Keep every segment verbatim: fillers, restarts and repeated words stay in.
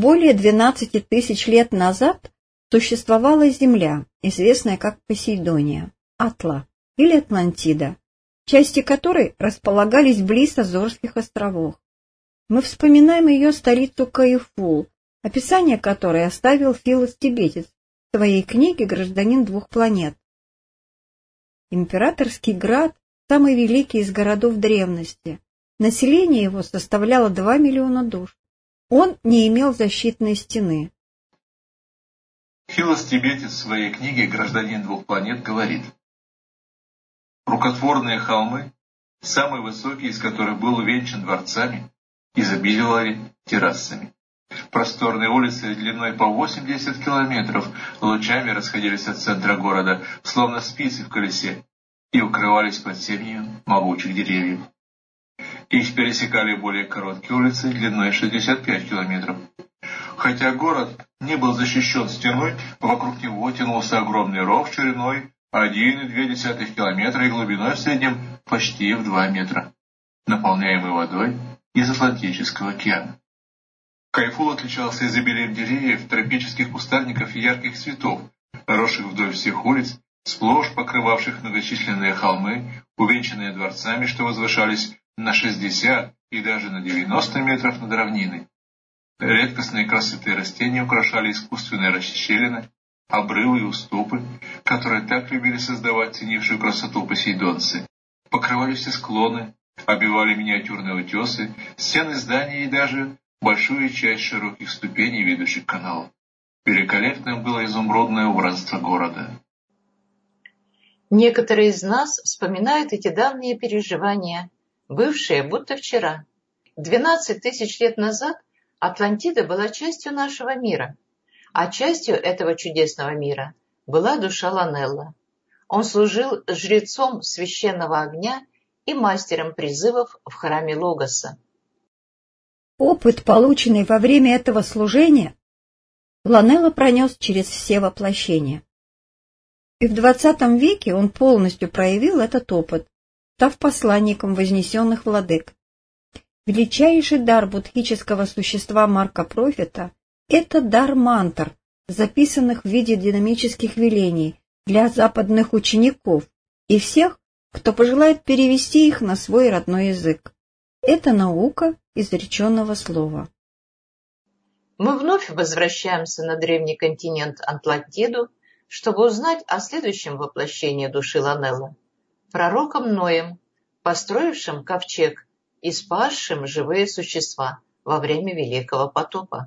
более двенадцати тысяч лет назад существовала Земля, известная как Посейдония, Атла или Атлантида, части которой располагались близ Азорских островов. Мы вспоминаем ее столицу Каифул, описание которой оставил Филос-Тибетец в своей книге «Гражданин двух планет». Императорский град – самый великий из городов древности. Население его составляло два миллиона душ. Он не имел защитной стены. Филос-Тибетец в своей книге «Гражданин двух планет» говорит: рукотворные холмы, самый высокий из которых был увенчан дворцами, изобиловали террасами. Просторные улицы длиной по восемьдесят километров лучами расходились от центра города, словно спицы в колесе, и укрывались под сенью могучих деревьев. Их пересекали более короткие улицы длиной шестьдесят пять километров. Хотя город не был защищен стеной, вокруг него тянулся огромный ров шириной один и две десятых километра и глубиной в среднем почти в два метра, наполняемый водой из Атлантического океана. Кайфул отличался изобилием деревьев, тропических кустарников и ярких цветов, росших вдоль всех улиц, сплошь покрывавших многочисленные холмы, увенчанные дворцами, что возвышались на шестьдесят и даже на девяносто метров над равниной. Редкостные красоты растения украшали искусственные расщелины, обрывы и уступы, которые так любили создавать ценившую красоту посейдонцы. Покрывали все склоны, обивали миниатюрные утесы, стены зданий и даже большую часть широких ступеней, ведущих к каналу. Великолепным было изумрудное убранство города. Некоторые из нас вспоминают эти давние переживания, бывшие будто вчера. Двенадцать тысяч лет назад Атлантида была частью нашего мира, а частью этого чудесного мира была душа Ланелла. Он служил жрецом священного огня и мастером призывов в храме Логоса. Опыт, полученный во время этого служения, Ланелла пронес через все воплощения. И в двадцатом веке он полностью проявил этот опыт, став посланником вознесенных владык. Величайший дар буддхического существа Марка Профита – это дар мантр, записанных в виде динамических велений для западных учеников и всех, кто пожелает перевести их на свой родной язык. Это наука изреченного слова. Мы вновь возвращаемся на древний континент Атлантиду, чтобы узнать о следующем воплощении души Ланелла – пророком Ноем, построившим ковчег и спасшим живые существа во время Великого потопа.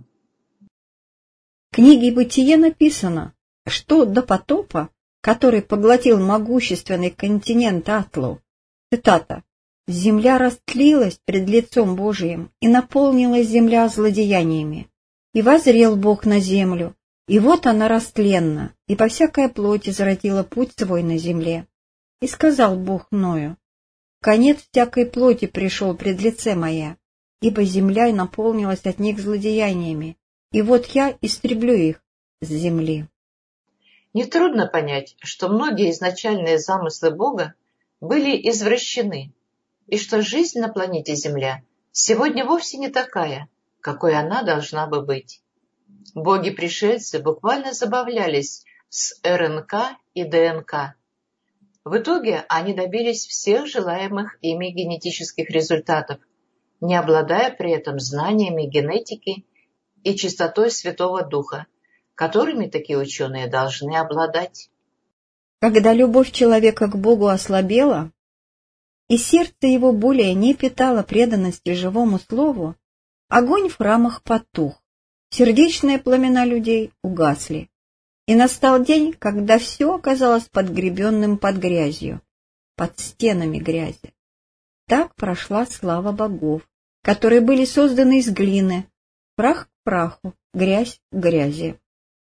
В книге «Бытие» написано, что до потопа, который поглотил могущественный континент Атлу, цитата, «Земля растлилась пред лицом Божиим, и наполнилась земля злодеяниями. И воззрел Бог на землю, и вот она растленна, и по всякой плоти зародила путь свой на земле. И сказал Бог Ною, конец всякой плоти пришел пред лице мое, ибо земля наполнилась от них злодеяниями, и вот я истреблю их с земли». Нетрудно понять, что многие изначальные замыслы Бога были извращены, и что жизнь на планете Земля сегодня вовсе не такая, какой она должна бы быть. Боги-пришельцы буквально забавлялись с эр эн ка и дэ эн ка. В итоге они добились всех желаемых ими генетических результатов, не обладая при этом знаниями генетики и чистотой Святого Духа, которыми такие ученые должны обладать. Когда любовь человека к Богу ослабела, и сердце его более не питало преданности живому слову, огонь в храмах потух, сердечные пламена людей угасли. И настал день, когда все оказалось подгребенным под грязью, под стенами грязи. Так прошла слава богов, которые были созданы из глины, прах к праху, грязь к грязи.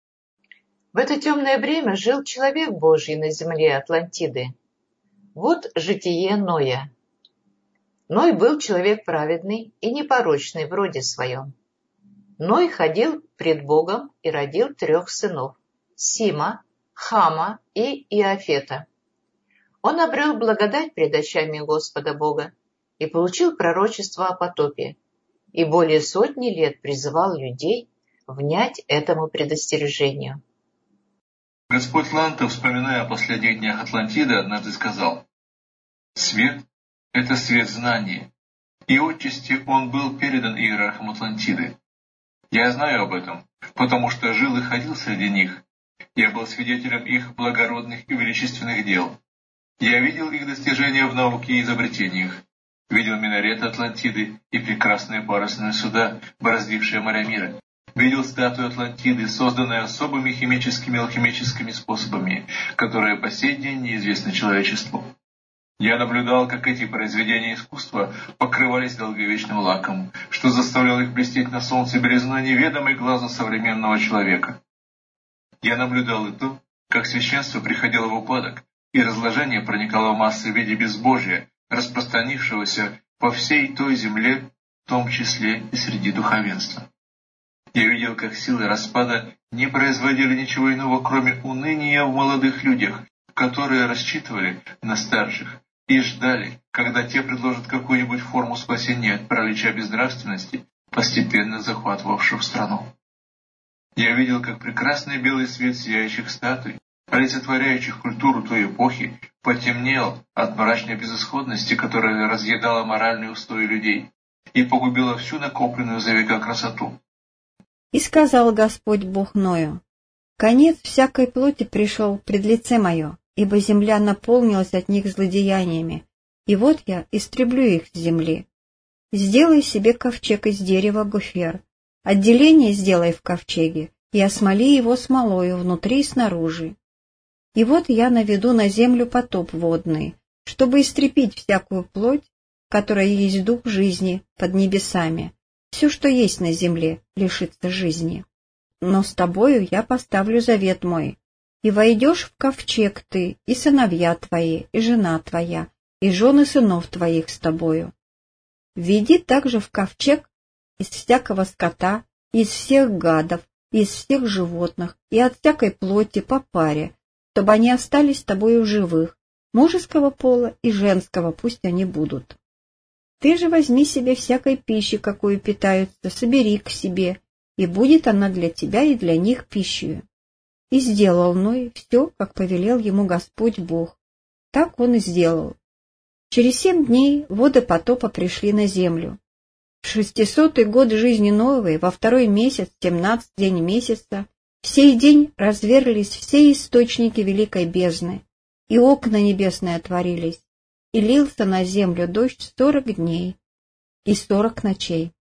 В это темное время жил человек Божий на земле Атлантиды. Вот житие Ноя. Ной был человек праведный и непорочный в роде своем. Ной ходил пред Богом и родил трех сынов – Сима, Хама и Иофета. Он обрел благодать пред очами Господа Бога и получил пророчество о потопе, и более сотни лет призывал людей внять этому предостережению. Господь Ланто, вспоминая о последних днях Атлантиды, однажды сказал: «Свет — это свет знания, и отчасти он был передан иерархам Атлантиды. Я знаю об этом, потому что жил и ходил среди них. Я был свидетелем их благородных и величественных дел. Я видел их достижения в науке и изобретениях. Видел минареты Атлантиды и прекрасные парусные суда, бороздившие моря мира. Видел статую Атлантиды, созданные особыми химическими и алхимическими способами, которые по сей день неизвестны человечеству. Я наблюдал, как эти произведения искусства покрывались долговечным лаком, что заставляло их блестеть на солнце белизной неведомой глазу современного человека. Я наблюдал и то, как священство приходило в упадок, и разложение проникало в массы в виде безбожия, распространившегося по всей той земле, в том числе и среди духовенства. Я видел, как силы распада не производили ничего иного, кроме уныния в молодых людях, которые рассчитывали на старших и ждали, когда те предложат какую-нибудь форму спасения от паралича безнравственности, постепенно захватывавшего страну. Я видел, как прекрасный белый свет сияющих статуй, олицетворяющих культуру той эпохи, потемнел от мрачной безысходности, которая разъедала моральные устои людей и погубила всю накопленную за века красоту. И сказал Господь Бог Ною: «Конец всякой плоти пришел пред лице мое, ибо земля наполнилась от них злодеяниями, и вот я истреблю их с земли. Сделай себе ковчег из дерева гофер, отделение сделай в ковчеге, и осмоли его смолою внутри и снаружи. И вот я наведу на землю потоп водный, чтобы истрепить всякую плоть, которая есть дух жизни под небесами. Все, что есть на земле, лишится жизни. Но с тобою я поставлю завет мой, и войдешь в ковчег ты, и сыновья твои, и жена твоя, и жены сынов твоих с тобою. Введи также в ковчег из всякого скота, из всех гадов, из всех животных, и от всякой плоти по паре, чтобы они остались с тобою живых, мужеского пола и женского пусть они будут. Ты же возьми себе всякой пищи, какую питаются, собери к себе, и будет она для тебя и для них пищей. И сделал Ной все, как повелел ему Господь Бог. Так он и сделал. Через семь дней воды потопа пришли на землю. В шестисотый год жизни Ноевой, во второй месяц, семнадцатый день месяца, в сей день разверлись все источники великой бездны, и окна небесные отворились, и лился на землю дождь сорок дней и сорок ночей.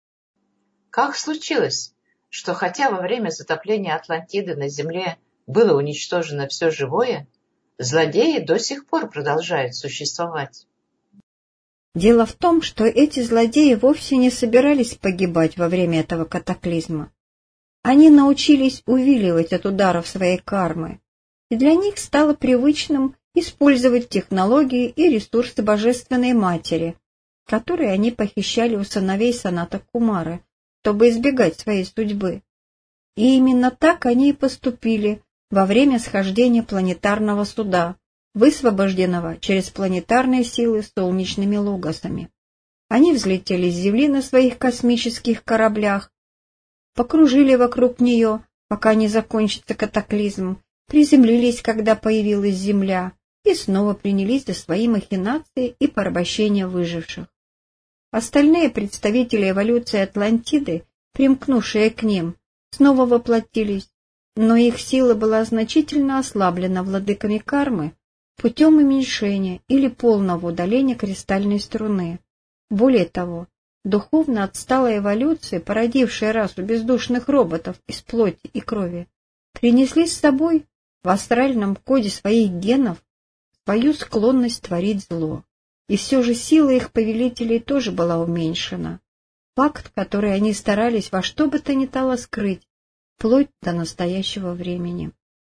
Как случилось, что хотя во время затопления Атлантиды на земле было уничтожено все живое, злодеи до сих пор продолжают существовать? Дело в том, что эти злодеи вовсе не собирались погибать во время этого катаклизма. Они научились увиливать от ударов своей кармы, и для них стало привычным использовать технологии и ресурсы Божественной Матери, которые они похищали у сыновей Саната Кумары, чтобы избегать своей судьбы. И именно так они и поступили во время схождения планетарного суда, высвобожденного через планетарные силы солнечными логосами. Они взлетели с Земли на своих космических кораблях, покружили вокруг нее, пока не закончится катаклизм, приземлились, когда появилась Земля, и снова принялись за свои махинации и порабощение выживших. Остальные представители эволюции Атлантиды, примкнувшие к ним, снова воплотились, но их сила была значительно ослаблена владыками кармы путем уменьшения или полного удаления кристальной струны. Более того, духовно отсталая эволюция, породившая расу бездушных роботов из плоти и крови, принесли с собой в астральном коде своих генов свою склонность творить зло. И все же сила их повелителей тоже была уменьшена. Факт, который они старались во что бы то ни стало скрыть, вплоть до настоящего времени.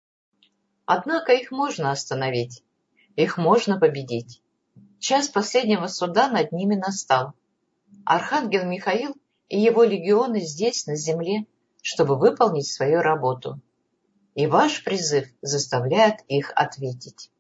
Однако их можно остановить, их можно победить. Час последнего суда над ними настал. Архангел Михаил и его легионы здесь, на земле, чтобы выполнить свою работу. И ваш призыв заставляет их ответить.